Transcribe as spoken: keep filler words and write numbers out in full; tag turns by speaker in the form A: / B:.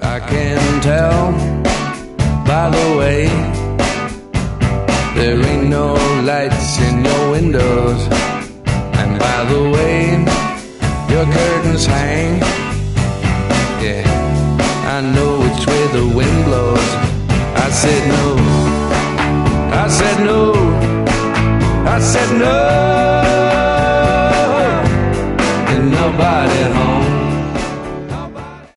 A: I can tell by the way there ain't no lights in your windows, and by the way your curtains hang. Yeah, I know which way the wind blows. I said no, I said no.